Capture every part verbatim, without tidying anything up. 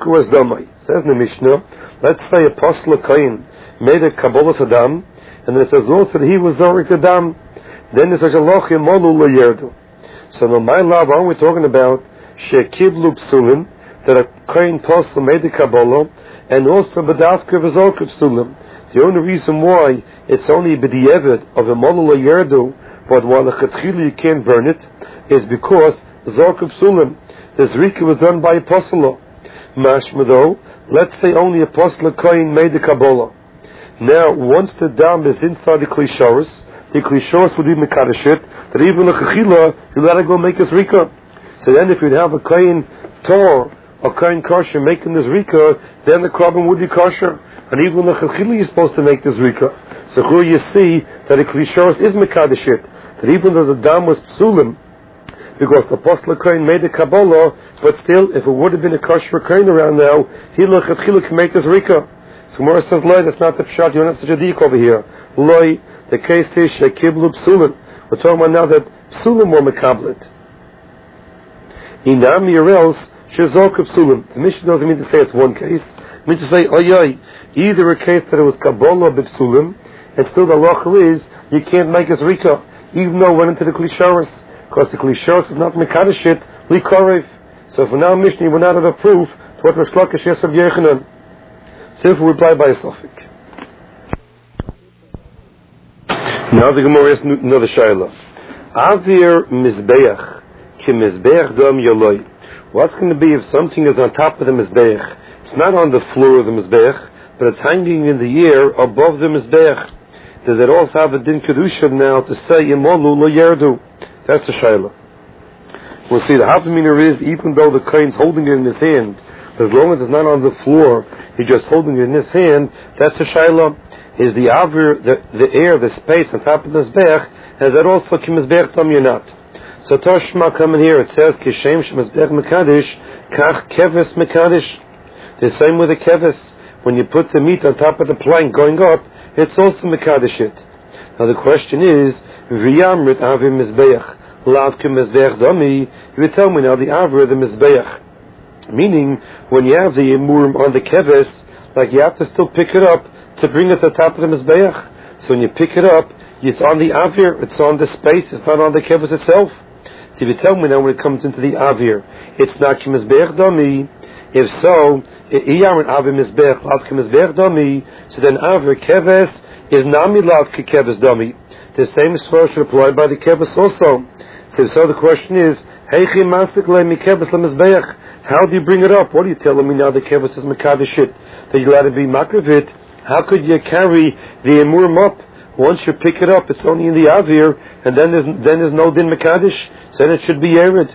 was damai. Says in the Mishnah, let's say a posla kain made a kabbalah sadam, and then it says also that he was zorik the dam. Then there's a lochim molu yerdu. So no, my love, aren't we talking about shekiblu psulim, that a kain posla made a kabbalah, and also badavka v'zork psulim. The only reason why it's only b'di'evet of a molu yerdu, but while a chetchila you can't burn it, is because zork psulim, the zrika was done by a posla. Mashma though, let's say only a posla kain made the kabbalah. Now, once the dam is inside the klishoros, the klishoros would be mekadeshit, that even the chechila, you let it go make a zrika. So then if you'd have a kain tor, or kain kosher making the zrika, then the carbon would be kosher. And even the chechila you're supposed to make the zrika. So here you see that the klishoros is mekadeshit, that even though the dam was psulim, because the posla kain made the kabbalah, but still, if it would have been a kosher kain around now, he lechatchila can make the zrika. So Gemara says, "Loi, that's not the pshat. You don't have such a dik over here. Loi, the case is shekiblu psulim. We're talking about now that psulim were mekablet. Inam yerels shezok psulim. The Mishnah doesn't mean to say it's one case. It means to say, oyay, either a case that it was kabbalah b'psulim, and still the halacha is you can't make a zrika, even though it went into the klishoros. Because the klishoros is not mekadeshit likorev. So for now, Mishnah, we're not have a proof to what Rosh Lakish yes of Yechanan. So if we reply by a suffix. Now the Gemara has another shayla. Avir mizbeach ki mizbeach dam yoloi. What's going to be if something is on top of the mizbeach? It's not on the floor of the mizbeach, but it's hanging in the air above the mizbeach. Does it also have a din kedusha now to say imolu lo yerdu? That's the shayla. We'll see the hafaminer is, even though the kain's holding it in his hand, as long as it's not on the floor, he's just holding it in his hand, that's the shayla. Is the avir, the, the air, the space on top of the mizbech, has that also ki mizbech tam yonat. So Toshma coming here, it says, kishem shemizbech mekadesh, kach keves mekadesh. The same with the keves. When you put the meat on top of the plank going up, it's also mekadesh it. Now the question is, v'yamrit avir mizbech, lav ki mizbech dami, you tell me now the avir, the mizbech. Meaning, when you have the emurim on the keves, like you have to still pick it up to bring it to the top of the mizbeach. So when you pick it up, it's on the avir, it's on the space, it's not on the keves itself. So if you tell me now when it comes into the avir, it's not ki mizbeach dami. If so, iyam avir mizbeach, lav ki mizbeach dami. So then avir keves is nami lav ki keves dami. The same story should apply by the keves also. So, so the question is, heichi masik le mi keves le mizbeach. How do you bring it up? What are you telling me now? The keves is mekadesh it, that you let it be makravit. How could you carry the emurim up? Once you pick it up, it's only in the avir, and then there's then there's no din mekadesh. So then it should be yerid.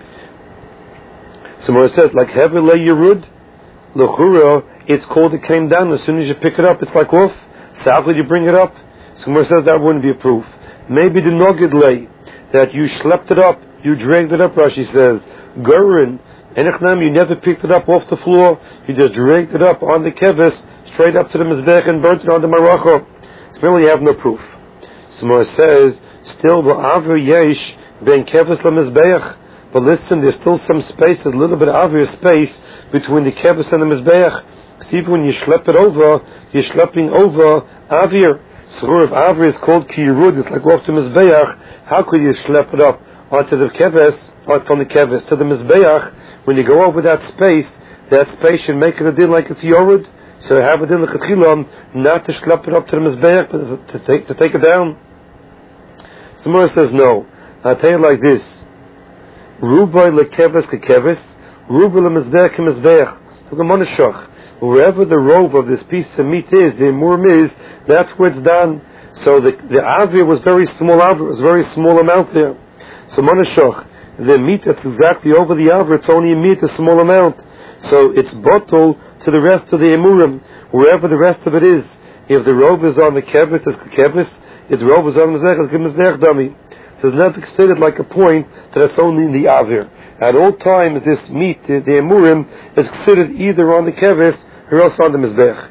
Somewhere it says like hever le yerud, lechura. It's called it came down. As soon as you pick it up, it's like off. So how could you bring it up? Somewhere it says that wouldn't be a proof. Maybe the nogid lay that you schlepped it up, you dragged it up. Rashi says gurin. Enechnam, you never picked it up off the floor. You just dragged it up on the keves, straight up to the mizbech and burnt it on the maracha. So really you have no proof. Somewhere says, still the avir yesh ben keves la mizbech. But listen, there's still some space, a little bit of avir space between the keves and the mizbech. See, even when you schlep it over, you're schlepping over avir. So if avir is called kiyurud, it's like off the mizbech, how could you schlep it up onto the keves, or from the keves to the mizbech? When you go over that space, that space should make it a din like it's yored. So have a din like a chilam, not to schlep it up to the mizbeach, but to take to take it down. Somewhere says no. I'll tell you like this: Rubai lekeves kekeves, Rubai lemizbeach kemizbeach. Look at Monashach. Wherever the robe of this piece of meat is, the emurim is, that's where it's done. So the the avir was very small. Avir was very small amount there. So Monashach. The meat that's exactly over the avir, it's only a meat, a small amount. So it's bottle to the rest of the emurim, wherever the rest of it is. If the robe is on the kevis, it's kevis. If the robe is on the mizbech, it's mizbech dami. So it's never stated like a point that it's only in the avir. At all times, this meat, the, the emurim, is considered either on the kevis or else on the mizbech.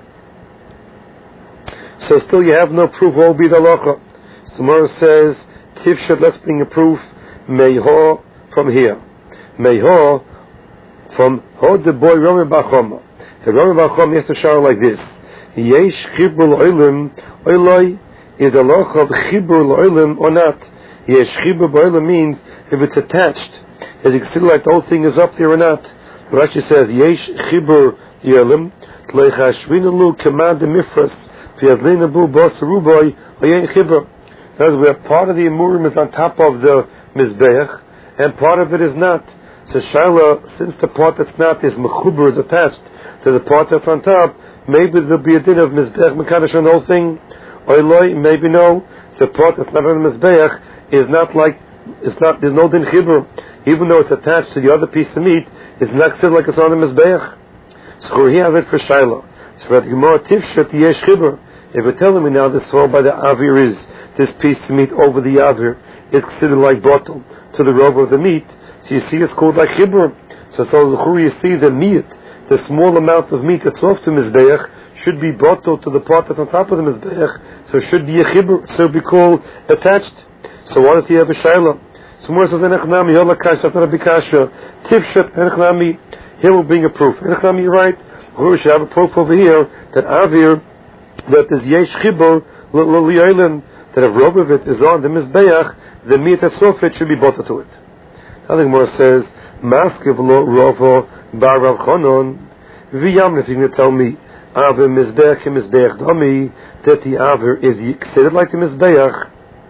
So still you have no proof, what will be the halacha. Tomorrow says, Tifshat, let's bring a proof, Meiho, from here. Meiho, from Hod the boy Rami Bachoma. The Rami Bachoma has to shower like this. Yesh chibur l'olim oiloi is the loch of chibur l'olim or not. Yesh chibur l'olim means if it's attached. Is it still like the whole thing is up there or not? Rashi says Yesh chibur l'olim leichashvinalu kemad mifras v'yadlinabu b'asaruboy oyein chibur. That's where part of the emurim is on top of the mizbeach and part of it is not. So Shaila, since the part that's not is mechuber, is attached to the part that's on top, maybe there'll be a din of mizbeach mekadosh on the whole thing. Oiloi, maybe no. The part that's not on the mizbeach is not like, it's not, there's no din chibur. Even though it's attached to the other piece of meat, it's not still like it's on the mizbeach. So he has it for Shaila. So for the Gemara tifshat yesh chibur. If you're telling me now this all by the avir is this piece of meat over the avir is considered like bottle to the robe of the meat, so you see it's called like chibur. So so the you see the meat, the small amount of meat that's off the mizbeach should be bottle to the part that's on top of the mizbeach, so it should be a chibur, so it would be called attached. So why does he have a shaila? So more says enechnami yolakash after a bikasha tifshat enechnami. Here will bring a proof. Enechnami, you're right. We should have a proof over here that avir that is yesh chibur l'li'olim, that if robe of it is on the mizbeach, the meat that's off it should be bottled to it. Something more says, Maskiv lo rovo bar Rav Chonon, v'yam, if you're going to tell me, Aver mizbeach and mizbeach dami, that the Aver is considered like the mizbeach.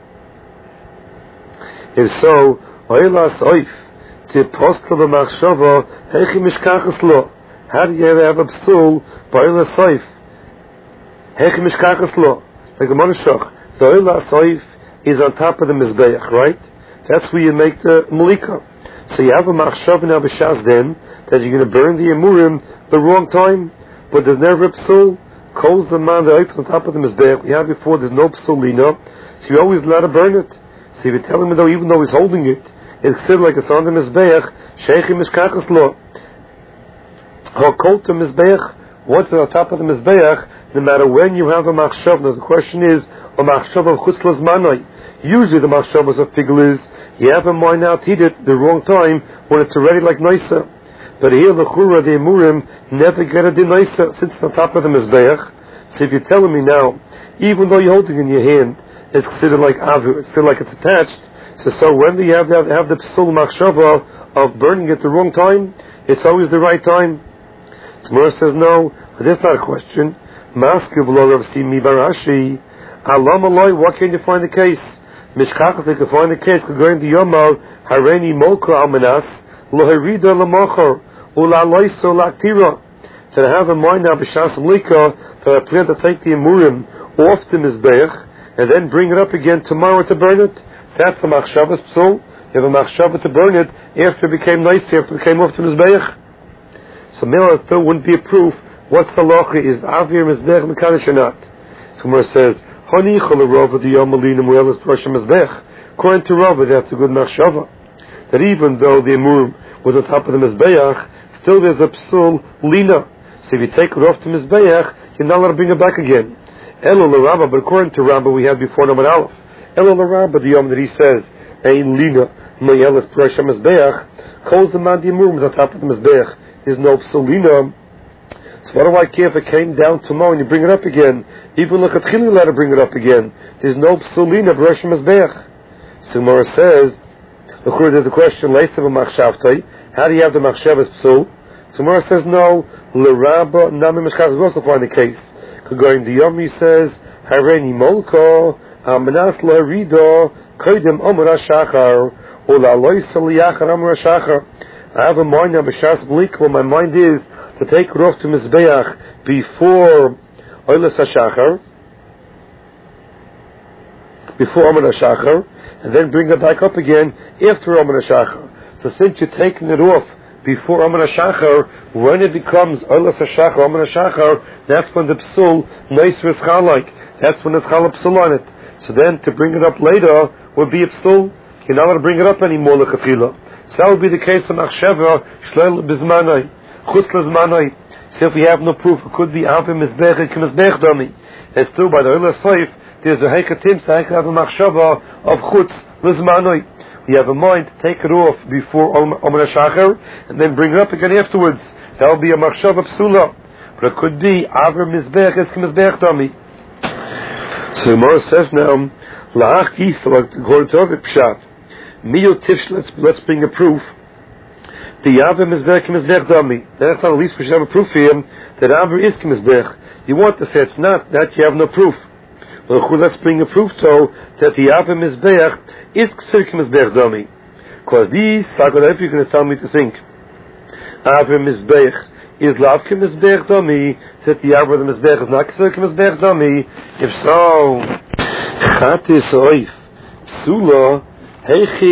If so, oilas oif, to postel b'machshava, heichi mishkachas lo. How do you ever have a psul, b'oilas oif? Heichi mishkachas lo. Like a monashach. The oilas oif is on top of the mizbeach, right? That's where you make the malika. So you have a machshav now b'shas then that you're going to burn the emurim the wrong time, but there's never a psul. Coals the man the oif on top of the mizbeach. We had before there's no psulina, so you always let it burn it. So if you're telling me though, even though he's holding it, it's still like it's on the mizbeach. Sheichim mishkachas lo. Hakol to mizbeach. Once it's on top of the mizbeach, no matter when you have a machshav. Now the question is a machshav of chutzlas manai. Usually the machshavas of figl is you have in mind now to eat it the wrong time when it's already like nicer. But here the chura, the emurim, never get a din nicer since it's on top of the mizbeach. So if you're telling me now, even though you're holding it in your hand, it's considered like avu, it's still like it's attached. So, so when do you have, have, have the psul machshava of burning it the wrong time? It's always the right time. Smura says no, but that's not a question. Maskiv lo Rav Simi Barashi. Alam aloi, what can you find the case? Mishkachas, they can find the case, could go into Yomal, Hareni Molka Almanas, Loherida Lamachar, Ula Loiso Laktira. So I have in mind now, B'Shas Lika, that I plan to take the Emurim off the Mizbeach, and then bring it up again tomorrow to burn it. That's the Machshavas Psul. You have a Machshavah to burn it after it became nice, after it became off the Mizbeach. So Mela still wouldn't be a proof. What's the locha? Is Avir Mizbeach Mekadosh or not? Gemara says, According to Rava, that's a good machshava. That even though the emurim was on top of the mizbeach, still there's a psul lina. So if you take it off the mizbeach, you're not allowed to bring it back again. Elo l'Rabba, but according to Rambam, we had before number Aleph. Elo l'Rabba, the yom that he says, ein lina mayelas prasha mizbeach, calls the man the emurim is on top of the mizbeach. There's no psul lina. So what do I care if it came down tomorrow and you bring it up again? Even look at Chili, let her bring it up again. There's no psulina b'rosh mizbeach. So Gemara says, look, there's a question, Leisav machshavtoi. How do you have the machshavas psul? So Gemara says, no, l'rabba nami mishkas is also find the case. Going to Yomi says, Hareni molko, amanas la'rido, koidem omra shachar, or la'loisa liyachar omra shachar. I have a mind now, b'shas blik, well my mind is, to take it off to Mizbeach before Oilas HaShachar, before Omer HaShachar, and then bring it back up again after Omer HaShachar. So since you're taking it off before Omer HaShachar, when it becomes Oilas HaShachar, Omer HaShachar, that's when the psul, nicer is chalike. That's when it's chalak psul on it. So then to bring it up later would be a psul. You're not allowed to bring it up anymore, l'chafila. So that would be the case of Machsheva, Shleil Bizmanai. So if we have no proof, it could be Avim Mizbech and Mizbech Dami. And still by the Oilas Soif, there's a Heikatim, so I can have a Machshava of Chutz Lizmanoi. you have a mind to take it off before Omer HaShachar and then bring it up again afterwards. That will be a machshava psula. But it could be Aver Mizbech es Mizbech Dami. So the Gemara says now, La'ach Yisrael, according to the Pshat, Miyo Tish, let's, let's bring a proof. The Aver Mizbech Mizbech Dami. That's not, at least we should have a proof here that Aver is Mizbech. You want to say it's not, that you have no proof. Well, let's bring a proof to that the Aver Mizbech is Ksir Mizbech Dami. Because these, Sakodav, you're going to tell me to think. Aver Mizbech is Lav Mizbech Dami, that the Aver of the Mizbech is not Ksir Mizbech Dami. If so, Chatis Oif, Psula, Heichi.